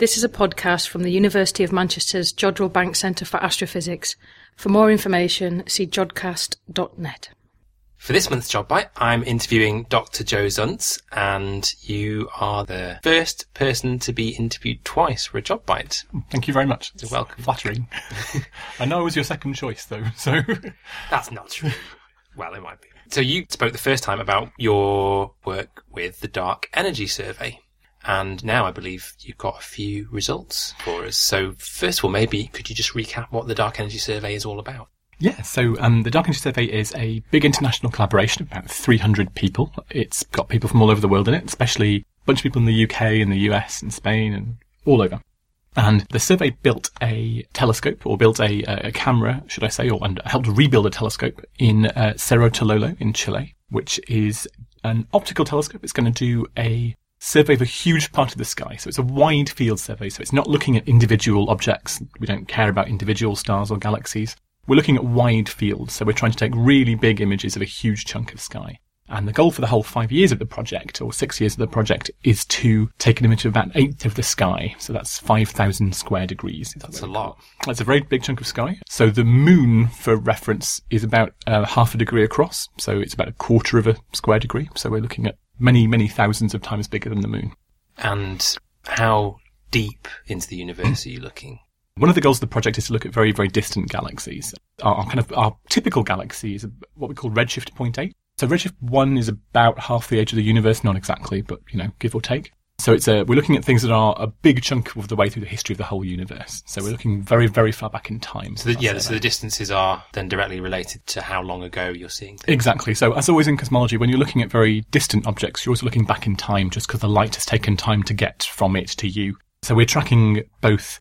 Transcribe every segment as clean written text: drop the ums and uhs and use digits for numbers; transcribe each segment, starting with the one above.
This is a podcast from the University of Manchester's Jodrell Bank Centre for Astrophysics. For more information, see jodcast.net. For this month's Job Bite, I'm interviewing Dr. Jo Zuntz, and you are the first person to be interviewed twice for a Job Bite. Thank you very much. You're welcome. Flattering. I know I was your second choice, though, so... That's not true. Well, it might be. So you spoke the first time about your work with the Dark Energy Survey, and now I believe you've got a few results for us. So first of all, maybe could you just recap what the Dark Energy Survey is all about? Yeah, so the Dark Energy Survey is a big international collaboration of about 300 people. It's got people from all over the world in it, especially a bunch of people in the UK and the US and Spain and all over. And the survey built a telescope, or built a camera, should I say, or helped rebuild a telescope in Cerro Tololo in Chile, which is an optical telescope. It's going to do a survey of a huge part of the sky. So it's a wide field survey. So it's not looking at individual objects. We don't care about individual stars or galaxies. We're looking at wide fields. So we're trying to take really big images of a huge chunk of sky. And the goal for the whole 5 years of the project, or 6 years of the project, is to take an image of about an eighth of the sky. So that's 5,000 square degrees. That's a lot. That's a very big chunk of sky. So the moon, for reference, is about half a degree across. So it's about a quarter of a square degree. So we're looking at many, many thousands of times bigger than the moon. And how deep into the universe are you looking? One of the goals of the project is to look at very, very distant galaxies. Our typical galaxy is what we call redshift 0.8. So redshift 1 is about half the age of the universe, not exactly, but, give or take. So we're looking at things that are a big chunk of the way through the history of the whole universe. So we're looking very, very far back in time. So the distances are then directly related to how long ago you're seeing things. Exactly. So as always in cosmology, when you're looking at very distant objects, you're always looking back in time just because the light has taken time to get from it to you. So we're tracking both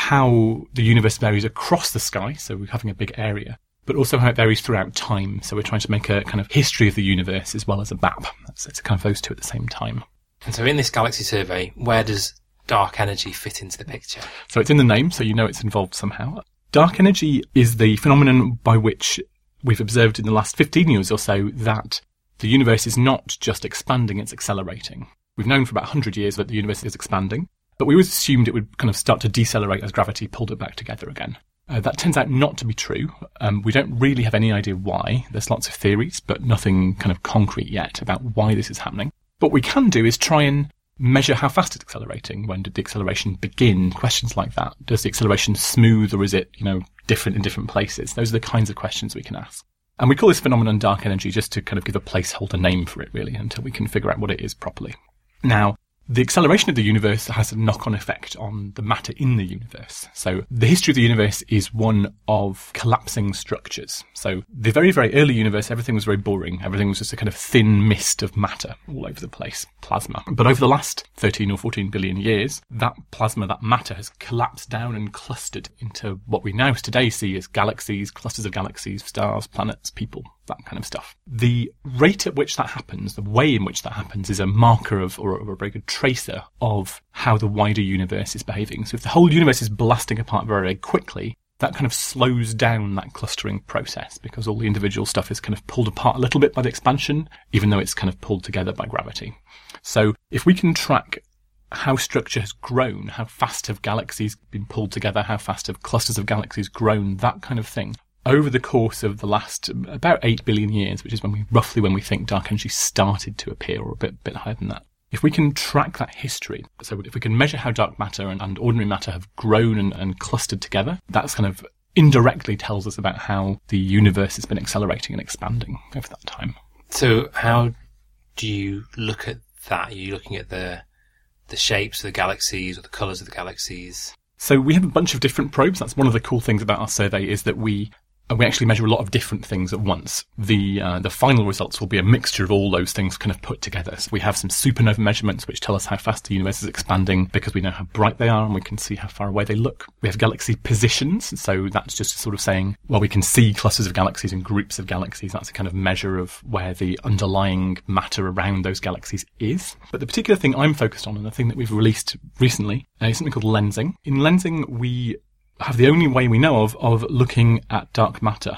how the universe varies across the sky, so we're having a big area, but also how it varies throughout time. So we're trying to make a kind of history of the universe as well as a map. So it's kind of those two at the same time. And so in this galaxy survey, where does dark energy fit into the picture? So it's in the name, so you know it's involved somehow. Dark energy is the phenomenon by which we've observed in the last 15 years or so that the universe is not just expanding, it's accelerating. We've known for about 100 years that the universe is expanding, but we always assumed it would kind of start to decelerate as gravity pulled it back together again. That turns out not to be true. We don't really have any idea why. There's lots of theories, but nothing kind of concrete yet about why this is happening. What we can do is try and measure how fast it's accelerating. When did the acceleration begin? Questions like that. Does the acceleration smooth, or is it, different in different places? Those are the kinds of questions we can ask. And we call this phenomenon dark energy just to kind of give a placeholder name for it, really, until we can figure out what it is properly. Now, the acceleration of the universe has a knock-on effect on the matter in the universe. So the history of the universe is one of collapsing structures. So the very, very early universe, everything was very boring. Everything was just a kind of thin mist of matter all over the place, plasma. But over the last 13 or 14 billion years, that plasma, that matter, has collapsed down and clustered into what we now today see as galaxies, clusters of galaxies, stars, planets, people, that kind of stuff. The rate at which that happens, the way in which that happens, is a marker of, or a very good tracer of how the wider universe is behaving. So if the whole universe is blasting apart very, very quickly, that kind of slows down that clustering process because all the individual stuff is kind of pulled apart a little bit by the expansion, even though it's kind of pulled together by gravity. So if we can track how structure has grown, how fast have galaxies been pulled together, how fast have clusters of galaxies grown, that kind of thing, over the course of the last about 8 billion years, which is roughly when we think dark energy started to appear, or a bit higher than that. If we can track that history, so if we can measure how dark matter and ordinary matter have grown and clustered together, that's kind of indirectly tells us about how the universe has been accelerating and expanding over that time. So how do you look at that? Are you looking at the shapes of the galaxies or the colours of the galaxies? So we have a bunch of different probes. That's one of the cool things about our survey, is that we actually measure a lot of different things at once. The final results will be a mixture of all those things kind of put together. So we have some supernova measurements which tell us how fast the universe is expanding because we know how bright they are and we can see how far away they look. We have galaxy positions, so that's just sort of saying, well, we can see clusters of galaxies and groups of galaxies. That's a kind of measure of where the underlying matter around those galaxies is. But the particular thing I'm focused on, and the thing that we've released recently, is something called lensing. In lensing, we have the only way we know of looking at dark matter,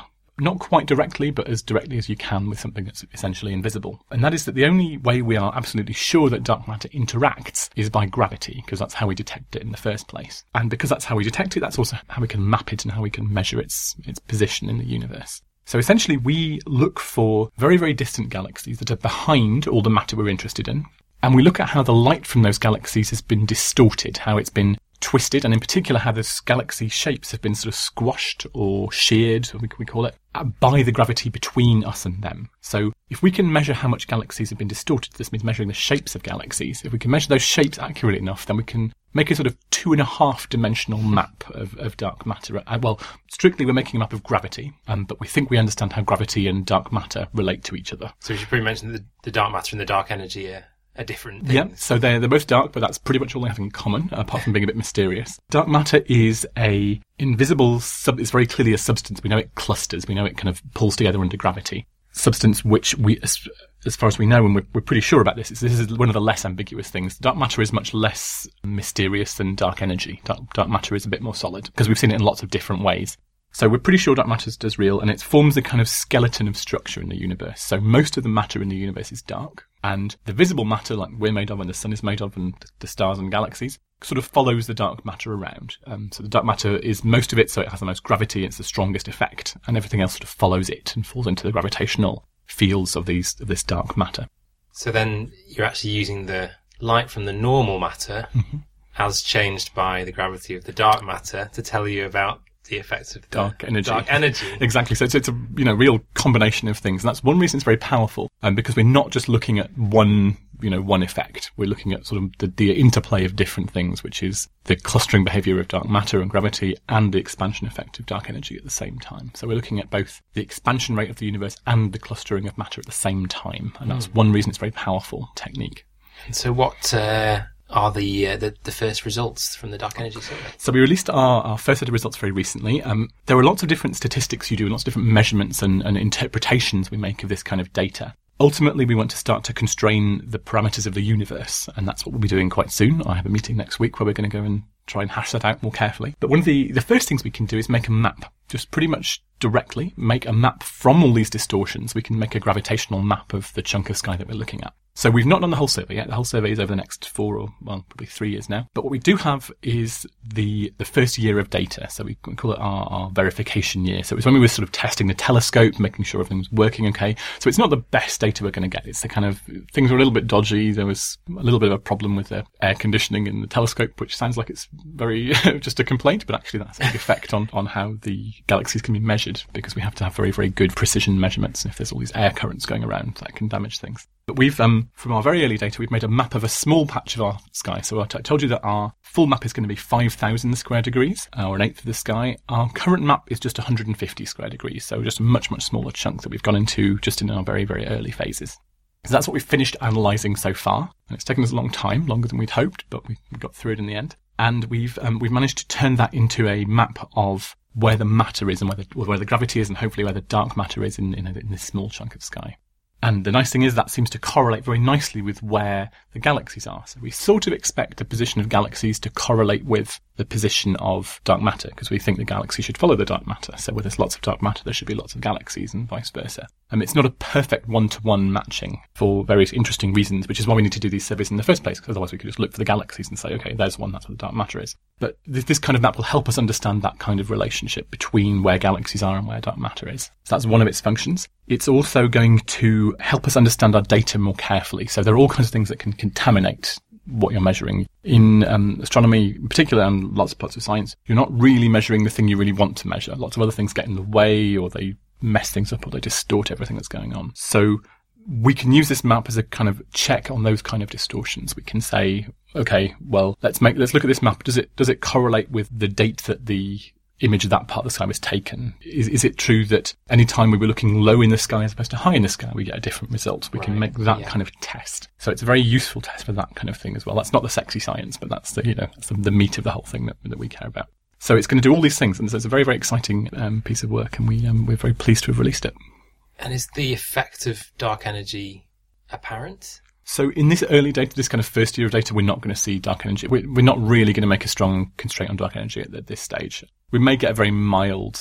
not quite directly, but as directly as you can with something that's essentially invisible. And that is that the only way we are absolutely sure that dark matter interacts is by gravity, because that's how we detect it in the first place. And because that's how we detect it, that's also how we can map it and how we can measure its position in the universe. So essentially, we look for very, very distant galaxies that are behind all the matter we're interested in. And we look at how the light from those galaxies has been distorted, how it's been twisted, and in particular how those galaxy shapes have been sort of squashed or sheared, we call it, by the gravity between us and them. So if we can measure how much galaxies have been distorted, this means measuring the shapes of galaxies. If we can measure those shapes accurately enough, then we can make a sort of 2.5-dimensional map of dark matter. Well, strictly we're making a map of gravity, but we think we understand how gravity and dark matter relate to each other. So we should probably mention that the dark matter and the dark energy are different things. Yeah, so they're both dark, but that's pretty much all they have in common, apart from being a bit mysterious. Dark matter is a invisible, it's very clearly a substance. We know it clusters. We know it kind of pulls together under gravity. Substance which we, as far as we know, and we're pretty sure about this is one of the less ambiguous things. Dark matter is much less mysterious than dark energy. Dark matter is a bit more solid, because we've seen it in lots of different ways. So we're pretty sure dark matter is real, and it forms the kind of skeleton of structure in the universe. So most of the matter in the universe is dark, and the visible matter, like we're made of and the sun is made of and the stars and galaxies, sort of follows the dark matter around. So the dark matter is most of it, so it has the most gravity, it's the strongest effect, and everything else sort of follows it and falls into the gravitational fields of this dark matter. So then you're actually using the light from the normal matter as changed by the gravity of the dark matter to tell you about the effects of the dark energy. Exactly. So it's a real combination of things, and that's one reason it's very powerful. Because we're not just looking at one effect. We're looking at sort of the interplay of different things, which is the clustering behaviour of dark matter and gravity, and the expansion effect of dark energy at the same time. So we're looking at both the expansion rate of the universe and the clustering of matter at the same time, and that's one reason it's a very powerful technique. And so what are the first results from the Dark Energy Survey? So we released our first set of results very recently. There are lots of different statistics you do, lots of different measurements and interpretations we make of this kind of data. Ultimately, we want to start to constrain the parameters of the universe, and that's what we'll be doing quite soon. I have a meeting next week where we're going to go and try and hash that out more carefully. But one of the first things we can do is make a map, just pretty much directly make a map from all these distortions. We can make a gravitational map of the chunk of sky that we're looking at. So we've not done the whole survey yet. The whole survey is over the next 4 or, well, probably 3 years now. But what we do have is the first year of data. So we call it our verification year. So it's when we were sort of testing the telescope, making sure everything's working okay. So it's not the best data we're going to get. It's the kind of, things were a little bit dodgy. There was a little bit of a problem with the air conditioning in the telescope, which sounds like it's very, just a complaint, but actually that's a big effect on how the galaxies can be measured, because we have to have very, very good precision measurements. And if there's all these air currents going around, that can damage things. But we've, from our very early data, we've made a map of a small patch of our sky. So I told you that our full map is going to be 5,000 square degrees, or an eighth of the sky. Our current map is just 150 square degrees, so just a much, much smaller chunk that we've gone into just in our very, very early phases. So that's what we've finished analysing so far, and it's taken us a long time, longer than we'd hoped, but we got through it in the end. And we've managed to turn that into a map of where the matter is and where the gravity is, and hopefully where the dark matter is in this small chunk of sky. And the nice thing is that seems to correlate very nicely with where the galaxies are. So we sort of expect the position of galaxies to correlate with the position of dark matter, because we think the galaxy should follow the dark matter. So where there's lots of dark matter, there should be lots of galaxies, and vice versa. It's not a perfect one-to-one matching for various interesting reasons, which is why we need to do these surveys in the first place, because otherwise we could just look for the galaxies and say, okay, there's one, that's where the dark matter is. But this kind of map will help us understand that kind of relationship between where galaxies are and where dark matter is. So that's one of its functions. It's also going to help us understand our data more carefully. So there are all kinds of things that can contaminate what you're measuring. In astronomy in particular, and lots of science, you're not really measuring the thing you really want to measure. Lots of other things get in the way, or they mess things up, or they distort everything that's going on. So we can use this map as a kind of check on those kind of distortions. We can say, okay, well, let's look at this map. Does it correlate with the date that the image of that part of the sky was taken? Is it true that any time we were looking low in the sky as opposed to high in the sky, we get a different result? We can make that kind of test. So it's a very useful test for that kind of thing as well. That's not the sexy science, but that's the meat of the whole thing that we care about. So it's going to do all these things, and so it's a very, very exciting piece of work, and we're very pleased to have released it. And is the effect of dark energy apparent? So in this early data, this kind of first year of data, we're not going to see dark energy. We're not really going to make a strong constraint on dark energy at this stage. We may get a very mild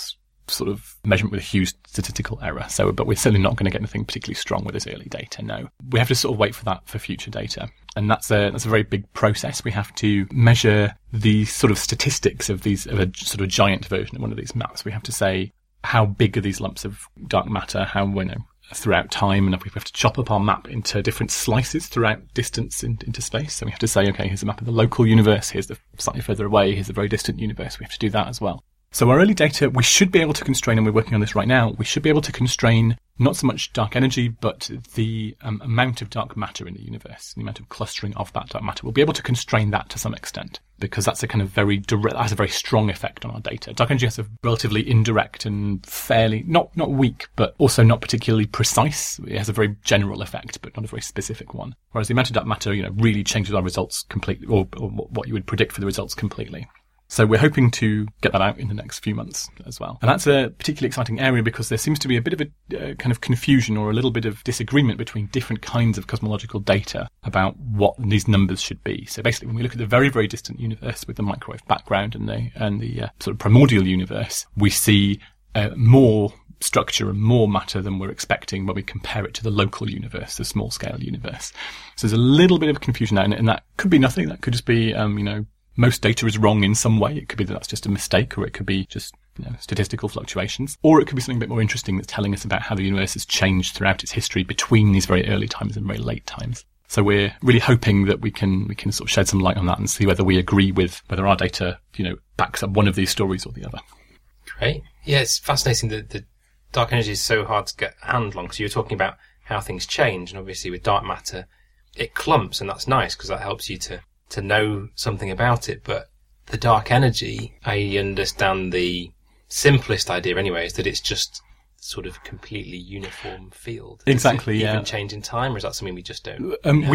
sort of measurement with a huge statistical error. So, but we're certainly not going to get anything particularly strong with this early data. No, we have to sort of wait for that for future data. And that's a very big process. We have to measure the sort of statistics of a sort of giant version of one of these maps. We have to say, how big are these lumps of dark matter? How, throughout time, and if we have to chop up our map into different slices throughout distance into space. So we have to say, okay, here's a map of the local universe, here's the slightly further away, here's the very distant universe. We have to do that as well. So our early data, we should be able to constrain, and we're working on this right now, we should be able to constrain not so much dark energy, but the amount of dark matter in the universe, the amount of clustering of that dark matter. We'll be able to constrain that to some extent, because that's a kind of very direct, has a very strong effect on our data. Dark energy has a relatively indirect and fairly, not weak, but also not particularly precise. It has a very general effect, but not a very specific one. Whereas the amount of dark matter, really changes our results completely, or what you would predict for the results completely. So we're hoping to get that out in the next few months as well. And that's a particularly exciting area because there seems to be a bit of a kind of confusion or a little bit of disagreement between different kinds of cosmological data about what these numbers should be. So basically, when we look at the very, very distant universe with the microwave background and the sort of primordial universe, we see more structure and more matter than we're expecting when we compare it to the local universe, the small scale universe. So there's a little bit of confusion there, and that could be nothing. That could just be, most data is wrong in some way. It could be that that's just a mistake, or it could be just statistical fluctuations, or it could be something a bit more interesting that's telling us about how the universe has changed throughout its history between these very early times and very late times. So we're really hoping that we can sort of shed some light on that and see whether we agree with whether our data, backs up one of these stories or the other. Great. Yeah, it's fascinating that the dark energy is so hard to get a handle on, because you were talking about how things change, and obviously with dark matter, it clumps, and that's nice because that helps you to know something about it. But the dark energy, I understand the simplest idea anyway, is that it's just sort of completely uniform field. Exactly, Does it yeah. even change in time, or is that something we just don't?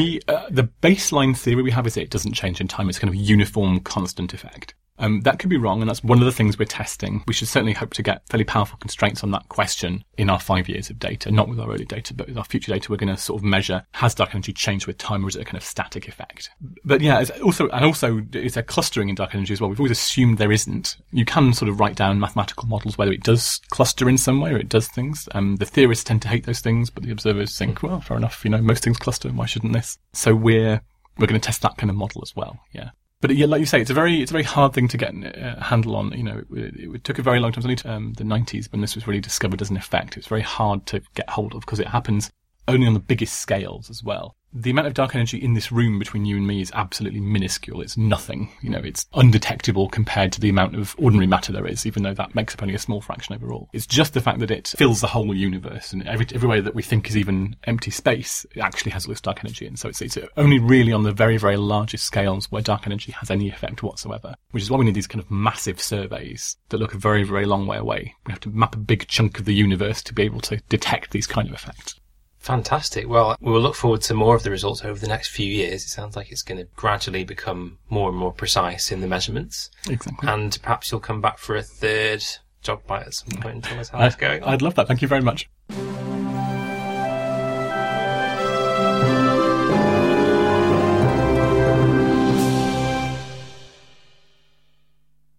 The baseline theory we have is it doesn't change in time. It's kind of a uniform constant effect. That could be wrong, and that's one of the things we're testing. We should certainly hope to get fairly powerful constraints on that question in our 5 years of data, not with our early data, but with our future data. We're going to sort of measure, has dark energy changed with time, or is it a kind of static effect? But yeah, it's also it's a clustering in dark energy as well. We've always assumed there isn't. You can sort of write down mathematical models whether it does cluster in some way or it does things. The theorists tend to hate those things, but the observers think, well, fair enough, most things cluster, why shouldn't this? So we're going to test that kind of model as well, yeah. But yeah, like you say, it's a very hard thing to get a handle on. It took a very long time. It was only the 90s when this was really discovered as an effect. It's very hard to get hold of because it happens only on the biggest scales as well. The amount of dark energy in this room between you and me is absolutely minuscule. It's nothing. It's undetectable compared to the amount of ordinary matter there is, even though that makes up only a small fraction overall. It's just the fact that it fills the whole universe, and every way that we think is even empty space, it actually has all this dark energy in. So it's only really on the very, very largest scales where dark energy has any effect whatsoever, which is why we need these kind of massive surveys that look a very, very long way away. We have to map a big chunk of the universe to be able to detect these kind of effects. Fantastic. Well, we will look forward to more of the results over the next few years. It sounds like it's going to gradually become more and more precise in the measurements. Exactly. And perhaps you'll come back for a third job bite at some point and tell us how it's going. I'd love that. Thank you very much.